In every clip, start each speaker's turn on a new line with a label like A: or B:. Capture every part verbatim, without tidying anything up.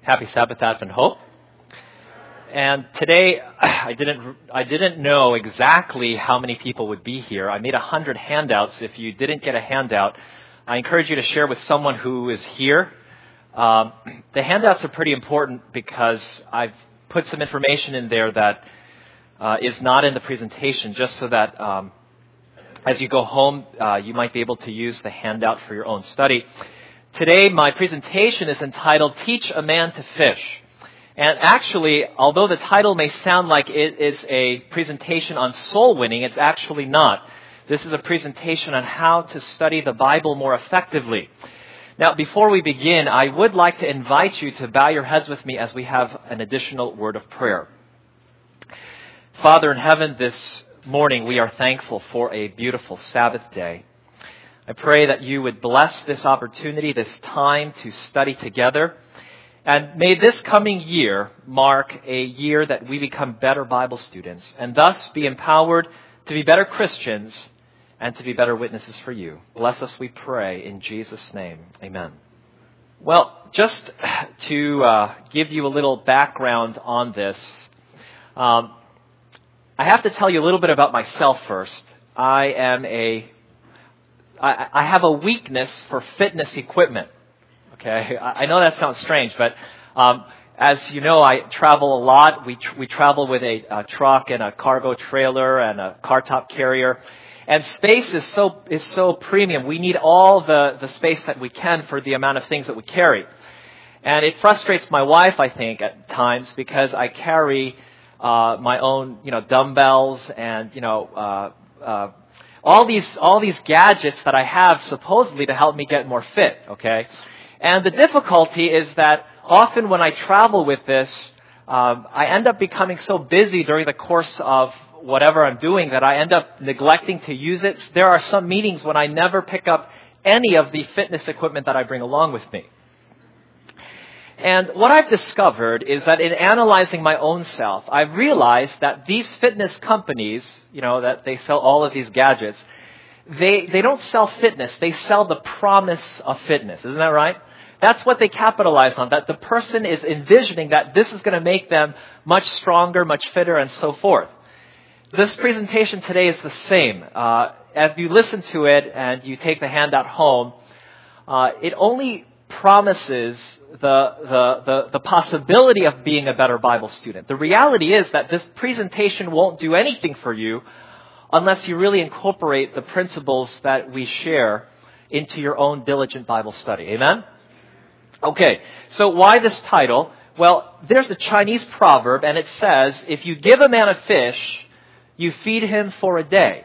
A: Happy Sabbath, Advent Hope. And today, I didn't I didn't know exactly how many people would be here. I made a hundred handouts. If you didn't get a handout, I encourage you to share with someone who is here. Um, the handouts are pretty important because I've put some information in there that uh, is not in the presentation, just so that um, as you go home, uh, you might be able to use the handout for your own study. Today, my presentation is entitled, Teach a Man to Fish. And actually, although the title may sound like it is a presentation on soul winning, it's actually not. This is a presentation on how to study the Bible more effectively. Now, before we begin, I would like to invite you to bow your heads with me as we have an additional word of prayer. Father in heaven, this morning we are thankful for a beautiful Sabbath day. I pray that you would bless this opportunity, this time to study together. And may this coming year mark a year that we become better Bible students and thus be empowered to be better Christians and to be better witnesses for you. Bless us, we pray, in Jesus' name. Amen. Well, just to uh, give you a little background on this, um, I have to tell you a little bit about myself first. I am a I, I have a weakness for fitness equipment. Okay, I know that sounds strange, but um, as you know, I travel a lot. We tr- we travel with a, a truck and a cargo trailer and a car top carrier, and space is so is so premium. We need all the, the space that we can for the amount of things that we carry, and it frustrates my wife, I think, at times because I carry uh, my own you know dumbbells and you know. Uh, uh, All these, all these gadgets that I have supposedly to help me get more fit, okay? And the difficulty is that often when I travel with this, um, I end up becoming so busy during the course of whatever I'm doing that I end up neglecting to use it. There are some meetings when I never pick up any of the fitness equipment that I bring along with me. And what I've discovered is that in analyzing my own self, I've realized that these fitness companies, you know, that they sell all of these gadgets, they, they don't sell fitness. They sell the promise of fitness. Isn't that right? That's what they capitalize on, that the person is envisioning that this is going to make them much stronger, much fitter, and so forth. This presentation today is the same. Uh, as you listen to it and you take the handout home, uh, it only promises the, the, the, the possibility of being a better Bible student. The reality is that this presentation won't do anything for you unless you really incorporate the principles that we share into your own diligent Bible study. Amen? Okay, so why this title? Well, there's a Chinese proverb and it says, if you give a man a fish, you feed him for a day.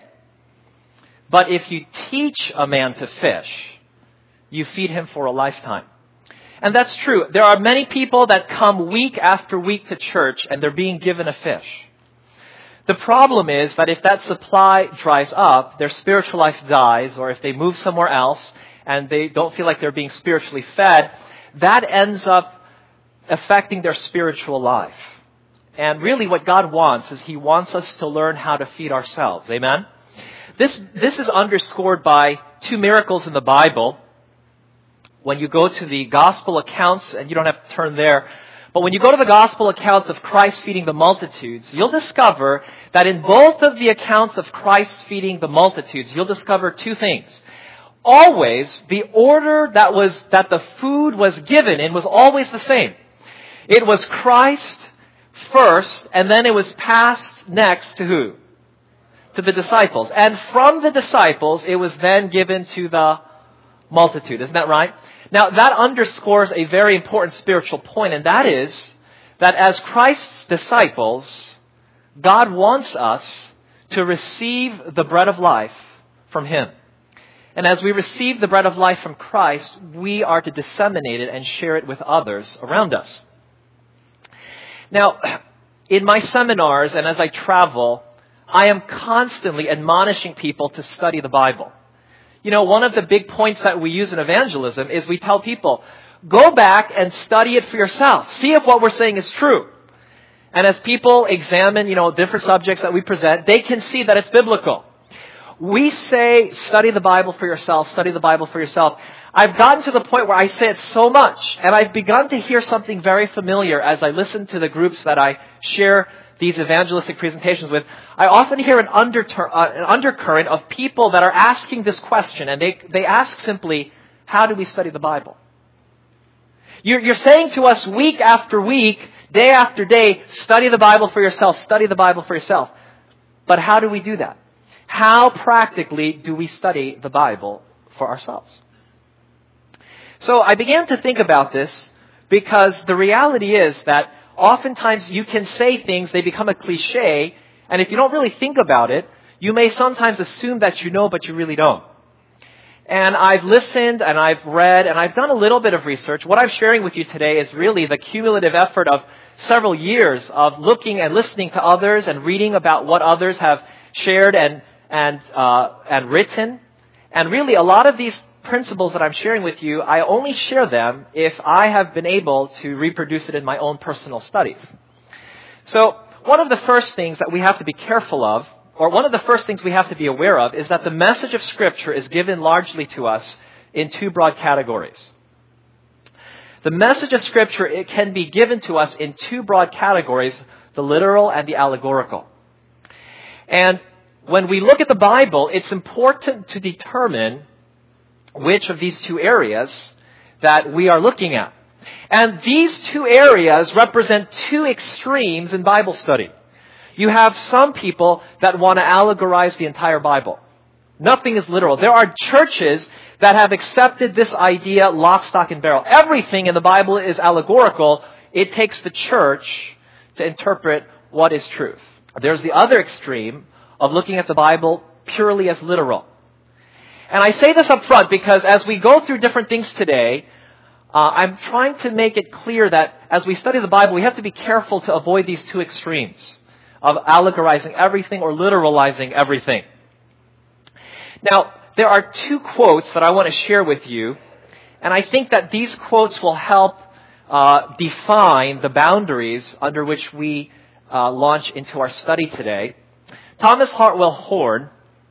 A: But if you teach a man to fish, you feed him for a lifetime. And that's true. There are many people that come week after week to church and they're being given a fish. The problem is that if that supply dries up, their spiritual life dies, or if they move somewhere else and they don't feel like they're being spiritually fed, that ends up affecting their spiritual life. And really what God wants is He wants us to learn how to feed ourselves. Amen? This, this is underscored by two miracles in the Bible. When you go to the gospel accounts, and you don't have to turn there, but when you go to the gospel accounts of Christ feeding the multitudes, you'll discover that in both of the accounts of Christ feeding the multitudes, you'll discover two things. Always, the order that was, that the food was given in was always the same. It was Christ first, and then it was passed next to who? To the disciples. And from the disciples, it was then given to the multitude. Isn't that right? Now, that underscores a very important spiritual point, and that is that as Christ's disciples, God wants us to receive the bread of life from Him. And as we receive the bread of life from Christ, we are to disseminate it and share it with others around us. Now, in my seminars and as I travel, I am constantly admonishing people to study the Bible. You know, one of the big points that we use in evangelism is we tell people, go back and study it for yourself. See if what we're saying is true. And as people examine, you know, different subjects that we present, they can see that it's biblical. We say, study the Bible for yourself, study the Bible for yourself. I've gotten to the point where I say it so much, and I've begun to hear something very familiar as I listen to the groups that I share these evangelistic presentations with. I often hear an, undertur- uh, an undercurrent of people that are asking this question, and they, they ask simply, how do we study the Bible? You're, you're saying to us week after week, day after day, study the Bible for yourself, study the Bible for yourself. But how do we do that? How practically do we study the Bible for ourselves? So I began to think about this because the reality is that oftentimes you can say things, they become a cliche, and if you don't really think about it, you may sometimes assume that you know, but you really don't. And I've listened, and I've read, and I've done a little bit of research. What I'm sharing with you today is really the cumulative effort of several years of looking and listening to others and reading about what others have shared and and uh, and written. And really, a lot of these principles that I'm sharing with you, I only share them if I have been able to reproduce it in my own personal studies. So one of the first things that we have to be careful of, or one of the first things we have to be aware of, is that the message of Scripture is given largely to us in two broad categories. The message of Scripture, it can be given to us in two broad categories, the literal and the allegorical. And when we look at the Bible, it's important to determine which of these two areas that we are looking at. And these two areas represent two extremes in Bible study. You have some people that want to allegorize the entire Bible. Nothing is literal. There are churches that have accepted this idea lock, stock, and barrel. Everything in the Bible is allegorical. It takes the church to interpret what is truth. There's the other extreme of looking at the Bible purely as literal. And I say this up front because as we go through different things today, uh, I'm trying to make it clear that as we study the Bible, we have to be careful to avoid these two extremes of allegorizing everything or literalizing everything. Now, there are two quotes that I want to share with you, and I think that these quotes will help uh, define the boundaries under which we uh, launch into our study today. Thomas Hartwell Horn,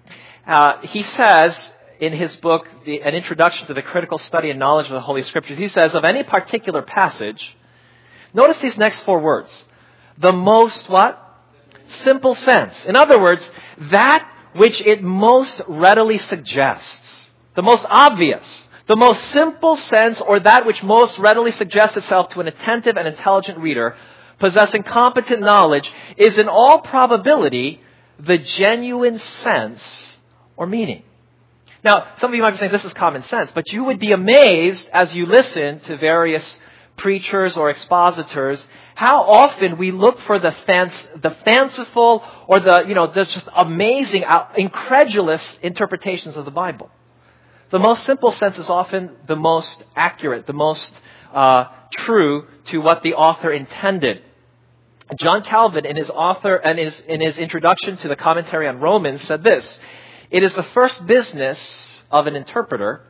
A: uh, he says in his book, the, An Introduction to the Critical Study and Knowledge of the Holy Scriptures, he says, of any particular passage, notice these next four words, the most what? Simple sense. In other words, that which it most readily suggests, the most obvious, the most simple sense, or that which most readily suggests itself to an attentive and intelligent reader, possessing competent knowledge, is in all probability the genuine sense or meaning. Now, some of you might be saying this is common sense, but you would be amazed as you listen to various preachers or expositors how often we look for the fan- the fanciful or the, you know, the just amazing, incredulous interpretations of the Bible. The most simple sense is often the most accurate, the most uh, true to what the author intended. John Calvin, in his author and his, in his introduction to the commentary on Romans, said this: "It is the first business of an interpreter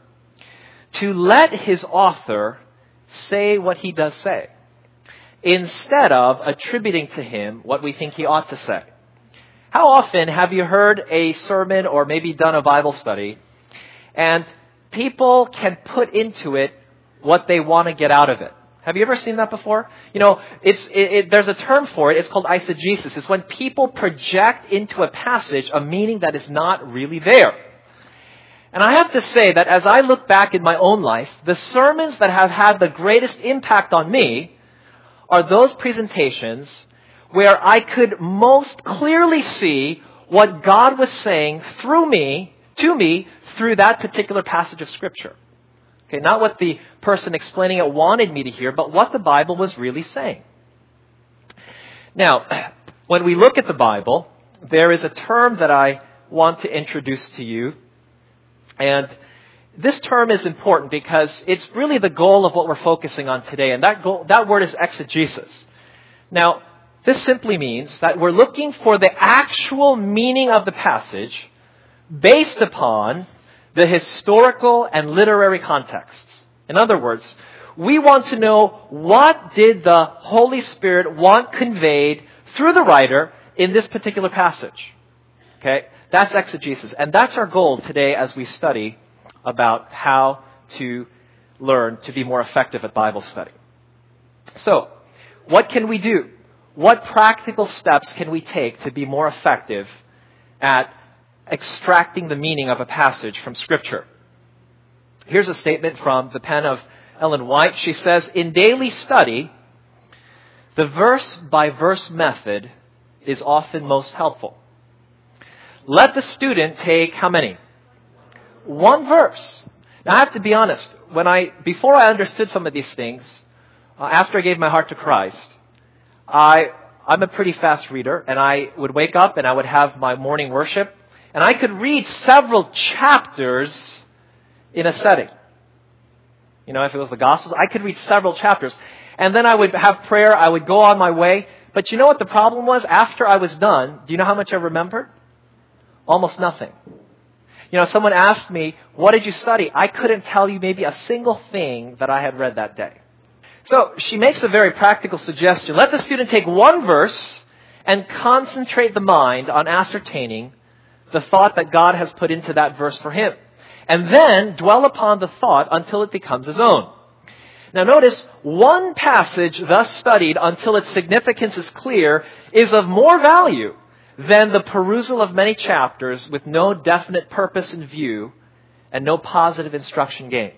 A: to let his author say what he does say, instead of attributing to him what we think he ought to say." How often have you heard a sermon or maybe done a Bible study, and people can put into it what they want to get out of it? Have you ever seen that before? You know, it's it, it, there's a term for it. It's called eisegesis. It's when people project into a passage a meaning that is not really there. And I have to say that as I look back in my own life, the sermons that have had the greatest impact on me are those presentations where I could most clearly see what God was saying through me, to me, through that particular passage of Scripture. Okay, not what the person explaining it wanted me to hear, but what the Bible was really saying. Now, when we look at the Bible, there is a term that I want to introduce to you. And this term is important because it's really the goal of what we're focusing on today. And that goal, that word is exegesis. Now, this simply means that we're looking for the actual meaning of the passage based upon the historical and literary contexts. In other words, we want to know what did the Holy Spirit want conveyed through the writer in this particular passage. Okay? That's exegesis. And that's our goal today as we study about how to learn to be more effective at Bible study. So, what can we do? What practical steps can we take to be more effective at extracting the meaning of a passage from Scripture? Here's a statement from the pen of Ellen White. She says, "In daily study, the verse-by-verse method is often most helpful. Let the student take how many? One verse." Now, I have to be honest. When I, before I understood some of these things, uh, after I gave my heart to Christ, I, I'm a pretty fast reader, and I would wake up and I would have my morning worship, and I could read several chapters in a setting. You know, if it was the Gospels, I could read several chapters. And then I would have prayer, I would go on my way. But you know what the problem was? After I was done, do you know how much I remembered? Almost nothing. You know, someone asked me, "What did you study?" I couldn't tell you maybe a single thing that I had read that day. So she makes a very practical suggestion. Let the student take one verse and concentrate the mind on ascertaining the thought that God has put into that verse for him. And then dwell upon the thought until it becomes his own. Now notice, one passage thus studied until its significance is clear is of more value than the perusal of many chapters with no definite purpose in view and no positive instruction gained.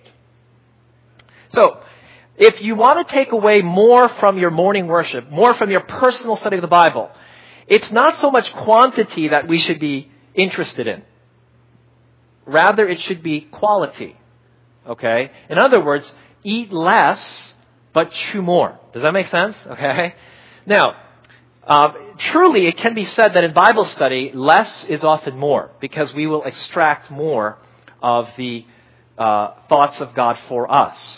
A: So, if you want to take away more from your morning worship, more from your personal study of the Bible, it's not so much quantity that we should be interested in. Rather, it should be quality. Okay? In other words, eat less, but chew more. Does that make sense? Okay? Now, uh, truly, it can be said that in Bible study, less is often more, because we will extract more of the uh, thoughts of God for us.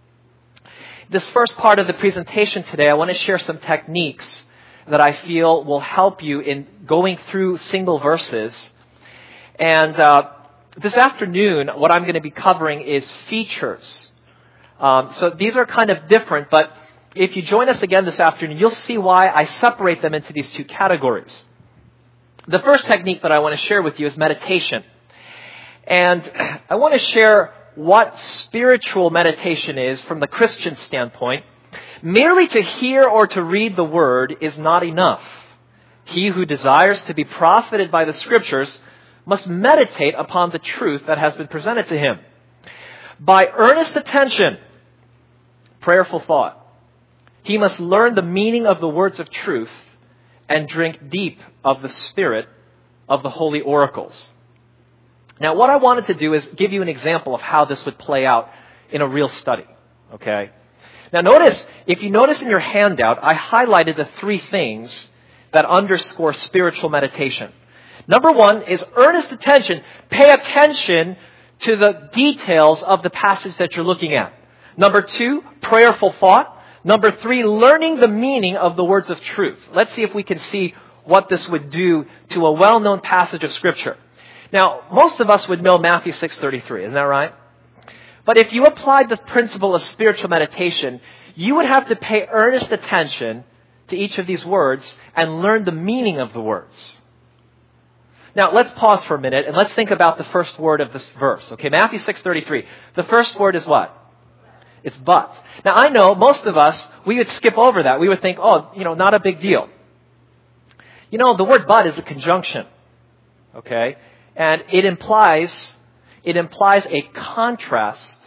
A: This first part of the presentation today, I want to share some techniques that I feel will help you in going through single verses. And uh, this afternoon, what I'm going to be covering is features. Um, so these are kind of different, but if you join us again this afternoon, you'll see why I separate them into these two categories. The first technique that I want to share with you is meditation. And I want to share what spiritual meditation is from the Christian standpoint. Merely to hear or to read the Word is not enough. He who desires to be profited by the Scriptures must meditate upon the truth that has been presented to him. By earnest attention, prayerful thought, he must learn the meaning of the words of truth and drink deep of the spirit of the holy oracles. Now, what I wanted to do is give you an example of how this would play out in a real study. Okay? Now, notice, if you notice in your handout, I highlighted the three things that underscore spiritual meditation. Number one is earnest attention. Pay attention to the details of the passage that you're looking at. Number two, prayerful thought. Number three, learning the meaning of the words of truth. Let's see if we can see what this would do to a well-known passage of Scripture. Now, most of us would know Matthew six thirty-three, isn't that right? But if you applied the principle of spiritual meditation, you would have to pay earnest attention to each of these words and learn the meaning of the words. Now, let's pause for a minute and let's think about the first word of this verse. Okay, Matthew six thirty-three. The first word is what? It's but. Now, I know most of us, we would skip over that. We would think, oh, you know, not a big deal. You know, the word but is a conjunction. Okay? And it implies, it implies a contrast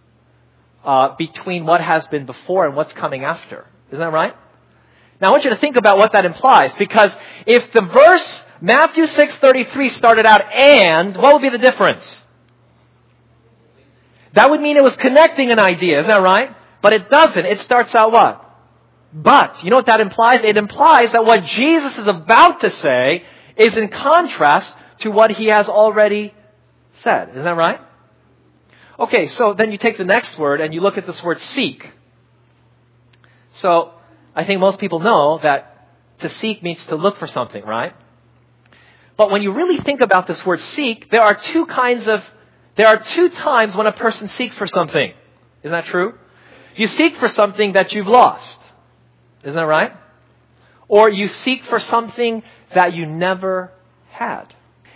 A: uh, between what has been before and what's coming after. Isn't that right? Now, I want you to think about what that implies. Because if the verse Matthew six thirty-three started out and, what would be the difference? That would mean it was connecting an idea, isn't that right? But it doesn't. It starts out what? But. You know what that implies? It implies that what Jesus is about to say is in contrast to what he has already said. Isn't that right? Okay, so then you take the next word and you look at this word seek. So, I think most people know that to seek means to look for something, right? But when you really think about this word seek, there are two kinds of, there are two times when a person seeks for something. Isn't that true? You seek for something that you've lost. Isn't that right? Or you seek for something that you never had.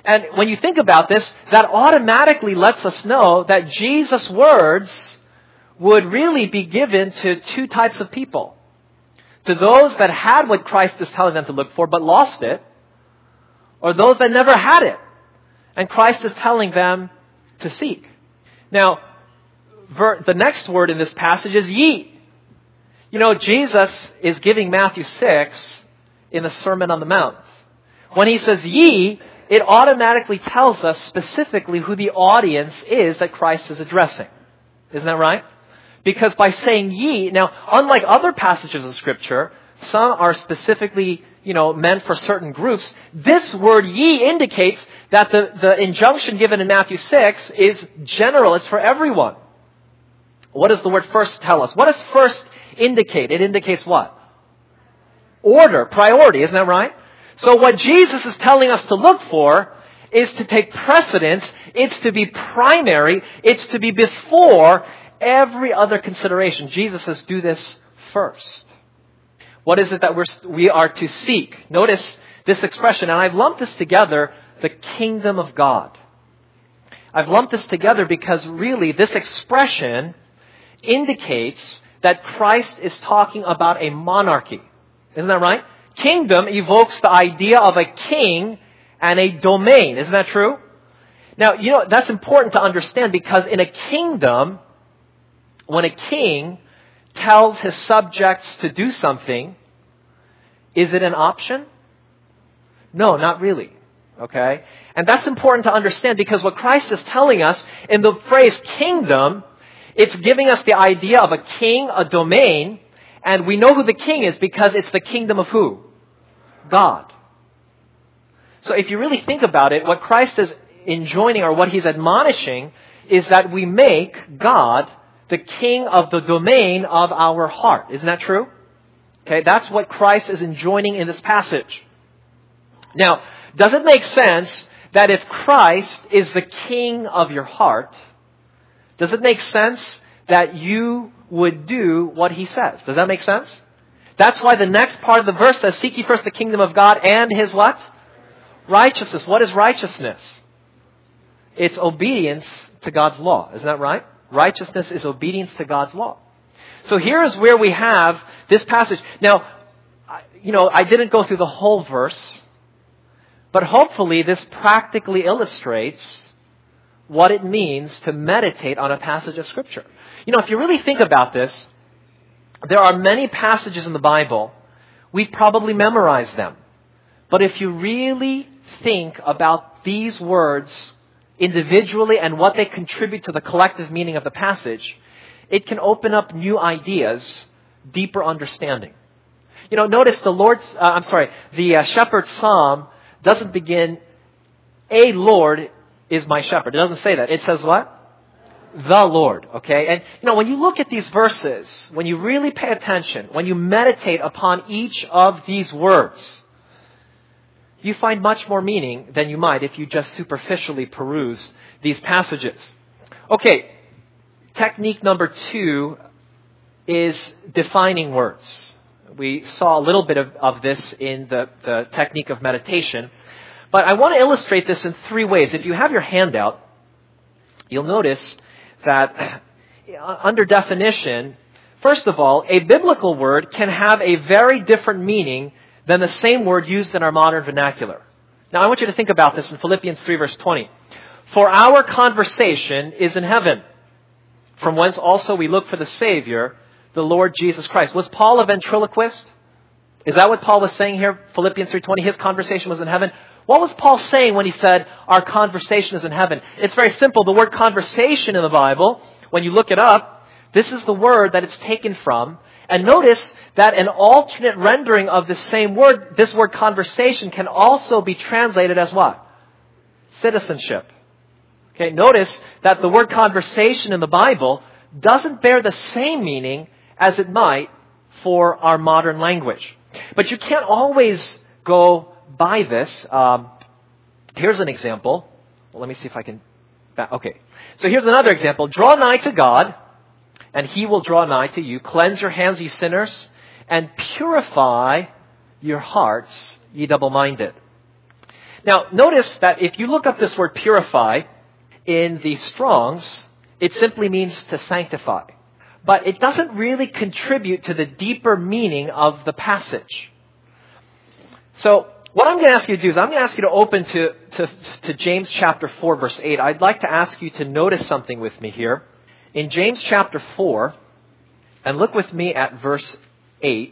A: And when you think about this, that automatically lets us know that Jesus' words would really be given to two types of people. To those that had what Christ is telling them to look for but lost it, or those that never had it, and Christ is telling them to seek. Now, ver- the next word in this passage is ye. You know, Jesus is giving Matthew six in the Sermon on the Mount. When he says ye, it automatically tells us specifically who the audience is that Christ is addressing. Isn't that right? Because by saying ye, now, unlike other passages of Scripture, some are specifically, you know, meant for certain groups. This word ye indicates that the, the injunction given in Matthew six is general. It's for everyone. What does the word first tell us? What does first indicate? It indicates what? Order, priority. Isn't that right? So what Jesus is telling us to look for is to take precedence. It's to be primary. It's to be before every other consideration. Jesus says, do this first. What is it that we're, we are to seek? Notice this expression, and I've lumped this together, the kingdom of God. I've lumped this together because really this expression indicates that Christ is talking about a monarchy. Isn't that right? Kingdom evokes the idea of a king and a domain. Isn't that true? Now, you know, that's important to understand because in a kingdom, when a king tells his subjects to do something, is it an option? No, not really. Okay? And that's important to understand because what Christ is telling us in the phrase kingdom, it's giving us the idea of a king, a domain, and we know who the king is because it's the kingdom of who? God. So if you really think about it, what Christ is enjoining or what he's admonishing is that we make God the king of the domain of our heart. Isn't that true? Okay, that's what Christ is enjoining in this passage. Now, does it make sense that if Christ is the king of your heart, does it make sense that you would do what he says? Does that make sense? That's why the next part of the verse says, seek ye first the kingdom of God and his what? Righteousness. What is righteousness? It's obedience to God's law. Isn't that right? Righteousness is obedience to God's law. So here is where we have this passage. Now, you know, I didn't go through the whole verse, but hopefully this practically illustrates what it means to meditate on a passage of Scripture. You know, if you really think about this, there are many passages in the Bible. We've probably memorized them. But if you really think about these words individually and what they contribute to the collective meaning of the passage, it can open up new ideas, deeper understanding. You know, notice the Lord's, uh, I'm sorry, the uh, shepherd's psalm doesn't begin, a Lord is my shepherd. It doesn't say that. It says what? The Lord, okay? And, you know, when you look at these verses, when you really pay attention, when you meditate upon each of these words, you find much more meaning than you might if you just superficially peruse these passages. Okay, technique number two is defining words. We saw a little bit of, of this in the, the technique of meditation, but I want to illustrate this in three ways. If you have your handout, you'll notice that under definition, first of all, a biblical word can have a very different meaning than the same word used in our modern vernacular. Now, I want you to think about this in Philippians three, verse twenty. For our conversation is in heaven, from whence also we look for the Savior, the Lord Jesus Christ. Was Paul a ventriloquist? Is that what Paul was saying here, Philippians three twenty? His conversation was in heaven. What was Paul saying when he said, our conversation is in heaven? It's very simple. The word conversation in the Bible, when you look it up, this is the word that it's taken from. And notice that an alternate rendering of the same word, this word conversation, can also be translated as what? Citizenship. Okay, notice that the word conversation in the Bible doesn't bear the same meaning as it might for our modern language. But you can't always go by this. Um, here's an example. Well, let me see if I can... Okay, so here's another example. Draw nigh to God, and He will draw nigh to you. Cleanse your hands, ye sinners, and purify your hearts, ye double-minded. Now, notice that if you look up this word purify in the Strong's, it simply means to sanctify. But it doesn't really contribute to the deeper meaning of the passage. So, what I'm going to ask you to do is I'm going to ask you to open to, to, to James chapter four, verse eight. I'd like to ask you to notice something with me here. In James chapter four, and look with me at verse eight.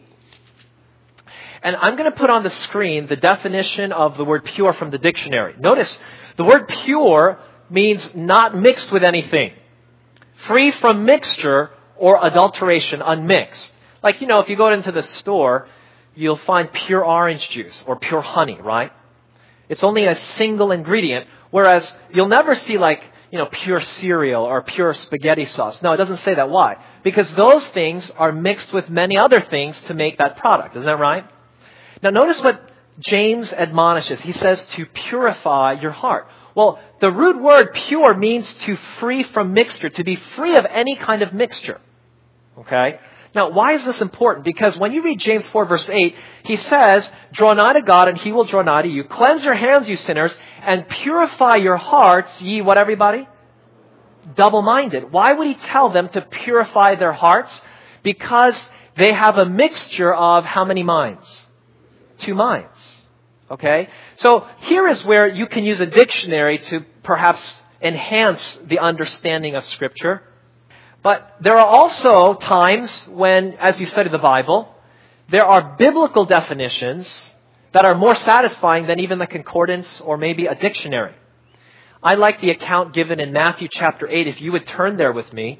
A: And I'm going to put on the screen the definition of the word pure from the dictionary. Notice, the word pure means not mixed with anything. Free from mixture or adulteration, unmixed. Like, you know, if you go into the store, you'll find pure orange juice or pure honey, right? It's only a single ingredient, whereas you'll never see like, you know, pure cereal or pure spaghetti sauce. No, it doesn't say that. Why? Because those things are mixed with many other things to make that product. Isn't that right? Now notice what James admonishes. He says to purify your heart. Well, the root word pure means to free from mixture, to be free of any kind of mixture. Okay? Now, why is this important? Because when you read James four, verse eight, he says, draw nigh to God, and He will draw nigh to you. Cleanse your hands, you sinners, and purify your hearts, ye what, everybody? Double-minded. Why would he tell them to purify their hearts? Because they have a mixture of how many minds? Two minds. Okay? So here is where you can use a dictionary to perhaps enhance the understanding of Scripture. But there are also times when, as you study the Bible, there are biblical definitions that are more satisfying than even the concordance or maybe a dictionary. I like the account given in Matthew chapter eight. If you would turn there with me.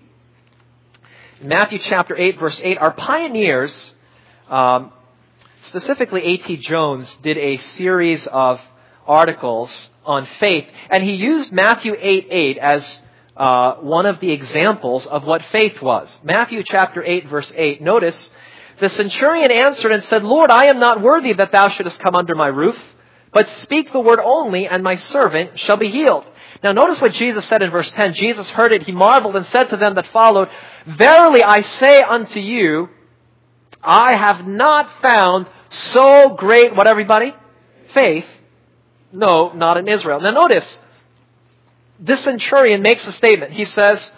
A: In Matthew chapter eight, verse eight, our pioneers, um, specifically A T Jones, did a series of articles on faith. And he used Matthew eight eight as uh, one of the examples of what faith was. Matthew chapter eight, verse eight. Notice, the centurion answered and said, Lord, I am not worthy that thou shouldest come under my roof, but speak the word only, and my servant shall be healed. Now notice what Jesus said in verse ten. Jesus heard it, he marveled, and said to them that followed, Verily I say unto you, I have not found so great, what everybody? Faith. No, not in Israel. Now notice, this centurion makes a statement. He says,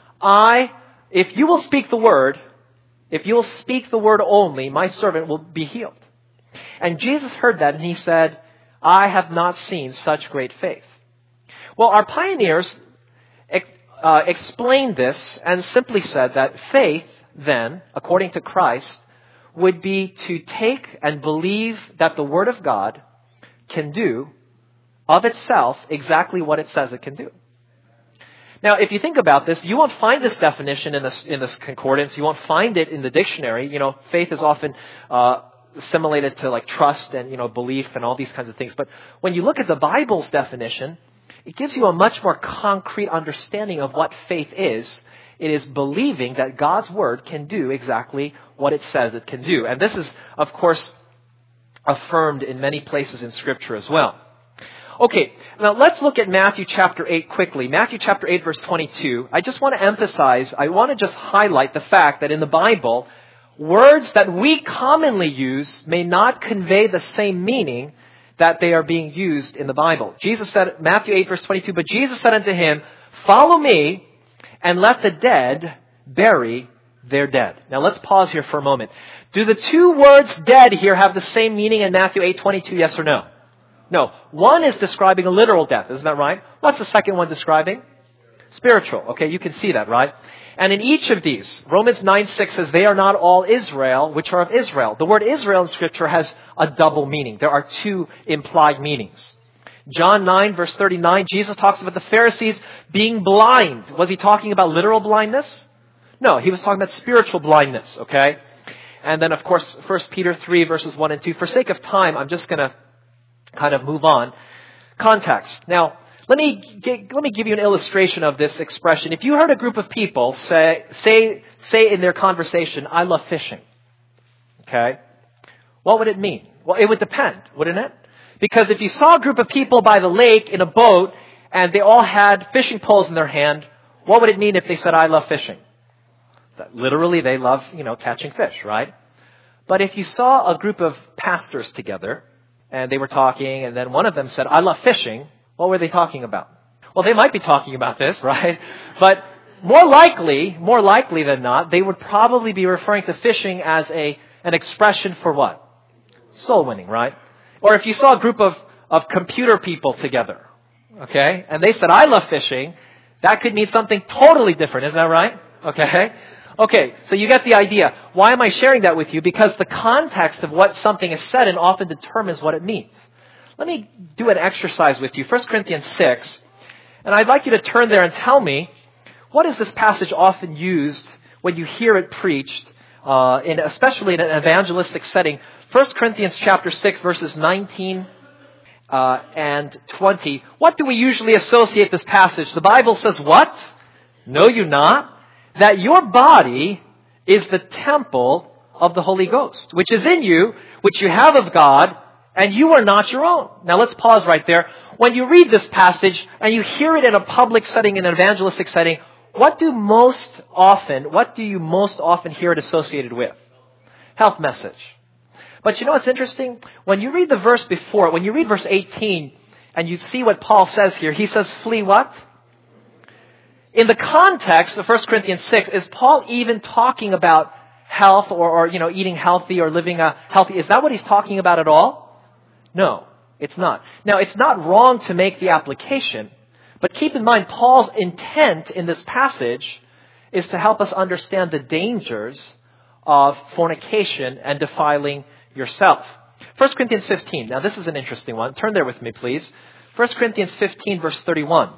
A: I, if you will speak the word, if you will speak the word only, my servant will be healed. And Jesus heard that and he said, I have not seen such great faith. Well, our pioneers uh, explained this and simply said that faith, then, according to Christ, would be to take and believe that the Word of God can do of itself exactly what it says it can do. Now, if you think about this, you won't find this definition in this, in this concordance. You won't find it in the dictionary. You know, faith is often uh, assimilated to like trust and, you know, belief and all these kinds of things. But when you look at the Bible's definition, it gives you a much more concrete understanding of what faith is. It is believing that God's Word can do exactly what it says it can do. And this is, of course, affirmed in many places in Scripture as well. Okay, now let's look at Matthew chapter eight quickly. Matthew chapter eight, verse twenty-two. I just want to emphasize, I want to just highlight the fact that in the Bible, words that we commonly use may not convey the same meaning that they are being used in the Bible. Jesus said, Matthew eight, verse twenty-two, but Jesus said unto him, follow me, and let the dead bury their dead. Now let's pause here for a moment. Do the two words dead here have the same meaning in Matthew eight twenty-two, yes or no? No. One is describing a literal death, isn't that right? What's the second one describing? Spiritual. Okay, you can see that, right? And in each of these, Romans nine six says, they are not all Israel, which are of Israel. The word Israel in Scripture has a double meaning. There are two implied meanings. John nine, verse thirty-nine, Jesus talks about the Pharisees being blind. Was he talking about literal blindness? No, he was talking about spiritual blindness, okay? And then, of course, First Peter three, verses one and two. For sake of time, I'm just going to kind of move on. Context. Now, let me let me give you an illustration of this expression. If you heard a group of people say say say in their conversation, I love fishing, okay? What would it mean? Well, it would depend, wouldn't it? Because if you saw a group of people by the lake in a boat and they all had fishing poles in their hand, what would it mean if they said, I love fishing? That literally they love, you know, catching fish, right? But if you saw a group of pastors together and they were talking, and then one of them said, I love fishing. What were they talking about? Well, they might be talking about this, right? But more likely, more likely than not, they would probably be referring to fishing as a an expression for what? Soul winning, right? Or if you saw a group of, of computer people together, okay, and they said, I love fishing, that could mean something totally different. Isn't that right? Okay? Okay, so you get the idea. Why am I sharing that with you? Because the context of what something is said and often determines what it means. Let me do an exercise with you. First Corinthians six. And I'd like you to turn there and tell me, what is this passage often used when you hear it preached, uh, in, especially in an evangelistic setting? First Corinthians chapter six, verses nineteen uh, and twenty. What do we usually associate this passage? The Bible says what? Know you not that your body is the temple of the Holy Ghost, which is in you, which you have of God, and you are not your own. Now let's pause right there. When you read this passage and you hear it in a public setting, in an evangelistic setting, what do most often, what do you most often hear it associated with? Health message. But you know what's interesting? When you read the verse before, when you read verse eighteen, and you see what Paul says here, he says, flee what? In the context of First Corinthians six, is Paul even talking about health or, or, you know, eating healthy or living a healthy? Is that what he's talking about at all? No, it's not. Now, it's not wrong to make the application, but keep in mind, Paul's intent in this passage is to help us understand the dangers of fornication and defiling yourself. First Corinthians fifteen. Now, this is an interesting one. Turn there with me, please. First Corinthians fifteen, verse thirty-one.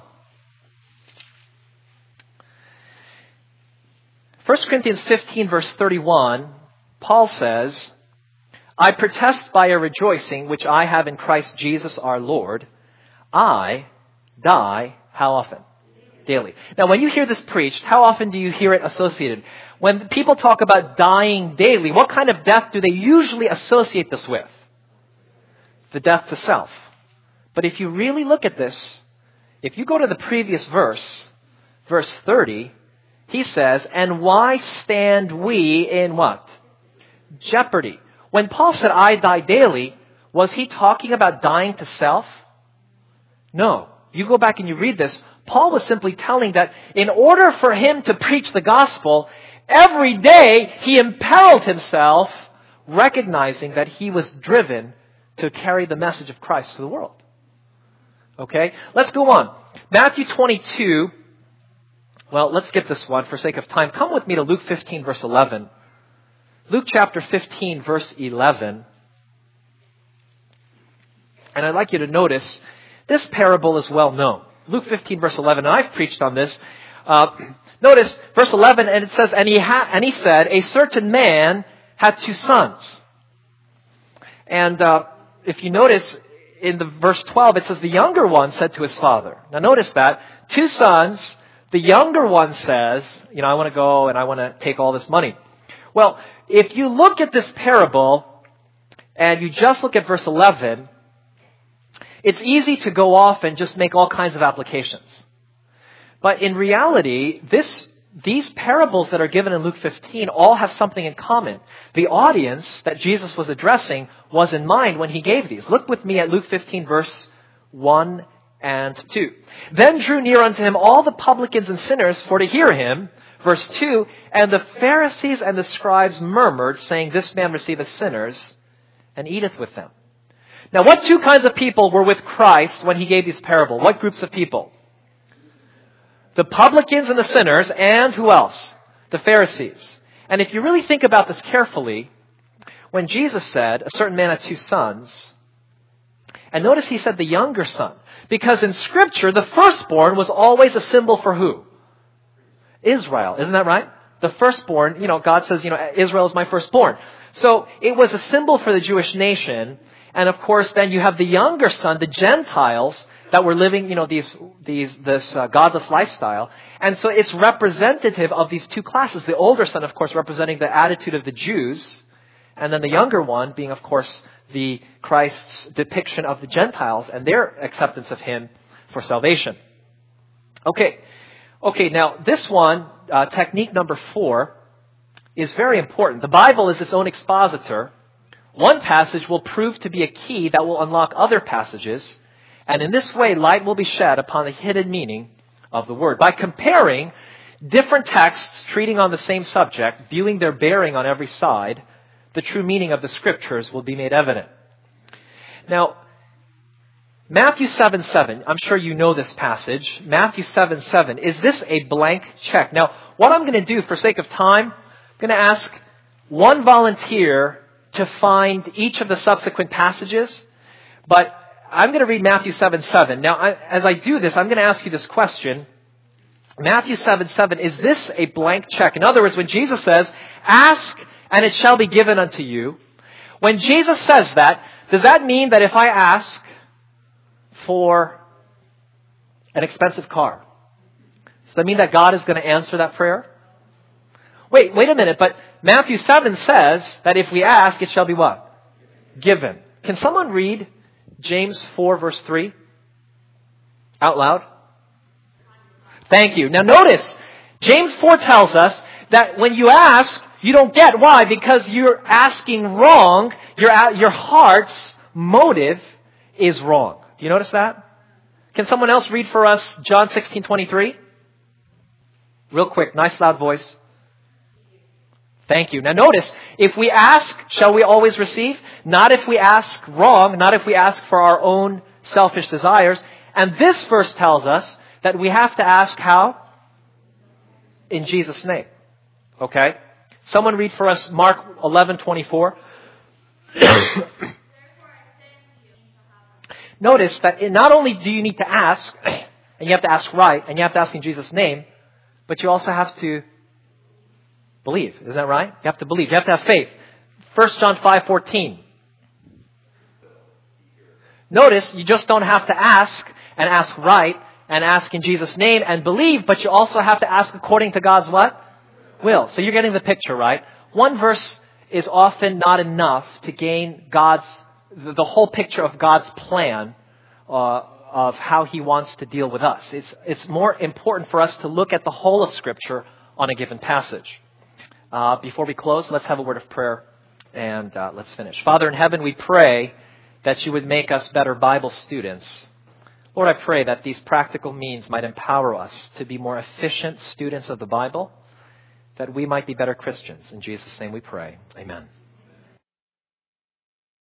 A: First Corinthians fifteen, verse thirty-one, Paul says, I protest by a rejoicing which I have in Christ Jesus our Lord, I die, how often? Daily. Now, when you hear this preached, how often do you hear it associated? When people talk about dying daily, what kind of death do they usually associate this with? The death to self. But if you really look at this, if you go to the previous verse, verse thirty, he says, and why stand we in what? Jeopardy. When Paul said, I die daily, was he talking about dying to self? No. You go back and you read this. Paul was simply telling that in order for him to preach the gospel, every day he imperiled himself, recognizing that he was driven to carry the message of Christ to the world. Okay? Let's go on. Matthew twenty-two. Well, let's skip this one for sake of time. Come with me to Luke fifteen, verse eleven. Luke chapter fifteen, verse eleven. And I'd like you to notice, this parable is well known. Luke fifteen, verse eleven, and I've preached on this. Uh, notice, verse eleven, and it says, and he, ha- and he said, a certain man had two sons. And uh, if you notice, in the verse twelve, it says, the younger one said to his father. Now notice that, two sons. The younger one says, you know, I want to go and I want to take all this money. Well, if you look at this parable and you just look at verse eleven, it's easy to go off and just make all kinds of applications. But in reality, this, these parables that are given in Luke fifteen all have something in common. The audience that Jesus was addressing was in mind when he gave these. Look with me at Luke fifteen, verse one and two. Then drew near unto him all the publicans and sinners for to hear him. Verse two, and the Pharisees and the scribes murmured, saying, this man receiveth sinners and eateth with them. Now, what two kinds of people were with Christ when he gave this parable? What groups of people? The publicans and the sinners, and who else? The Pharisees. And if you really think about this carefully, when Jesus said, a certain man had two sons, and notice he said the younger son, because in Scripture, the firstborn was always a symbol for who? Israel. Isn't that right? The firstborn, you know, God says, you know, Israel is my firstborn. So it was a symbol for the Jewish nation. And of course, then you have the younger son, the Gentiles, that were living, you know, these, these, this uh, godless lifestyle. And so it's representative of these two classes. The older son, of course, representing the attitude of the Jews. And then the younger one being, of course, the Christ's depiction of the Gentiles and their acceptance of him for salvation. Okay. Okay, now this one, uh, technique number four, is very important. The Bible is its own expositor. One passage will prove to be a key that will unlock other passages, and in this way, light will be shed upon the hidden meaning of the Word. By comparing different texts treating on the same subject, viewing their bearing on every side, the true meaning of the Scriptures will be made evident. Now, Matthew seven seven, I'm sure you know this passage. Matthew seven seven, is this a blank check? Now, what I'm going to do for sake of time, I'm going to ask one volunteer to find each of the subsequent passages, but I'm going to read Matthew seven seven. Now, I, as I do this, I'm going to ask you this question. Matthew seven seven, is this a blank check? In other words, when Jesus says, ask and it shall be given unto you, when Jesus says that, does that mean that if I ask for an expensive car, does that mean that God is going to answer that prayer? Wait, wait a minute, but Matthew seven says that if we ask, it shall be what? Given. Can someone read James four verse three out loud? Thank you. Now notice, James four tells us that when you ask, you don't get. Why? Because you're asking wrong. Your, your heart's motive is wrong. Do you notice that? Can someone else read for us John sixteen twenty-three? Real quick, nice loud voice. Thank you. Now notice, if we ask, shall we always receive? Not if we ask wrong, not if we ask for our own selfish desires. And this verse tells us that we have to ask how? In Jesus' name. Okay? Someone read for us Mark eleven twenty-four. Notice that not only do you need to ask, and you have to ask right, and you have to ask in Jesus' name, but you also have to believe. Is that right? You have to believe. You have to have faith. First John five fourteen. Notice you just don't have to ask and ask right and ask in Jesus' name and believe, but you also have to ask according to God's what? Will. So you're getting the picture, right? One verse is often not enough to gain God's, the whole picture of God's plan uh, of how He wants to deal with us. It's, it's more important for us to look at the whole of Scripture on a given passage. Uh, before we close, let's have a word of prayer and uh, let's finish. Father in heaven, we pray that you would make us better Bible students. Lord, I pray that these practical means might empower us to be more efficient students of the Bible, that we might be better Christians. In Jesus' name we pray. Amen.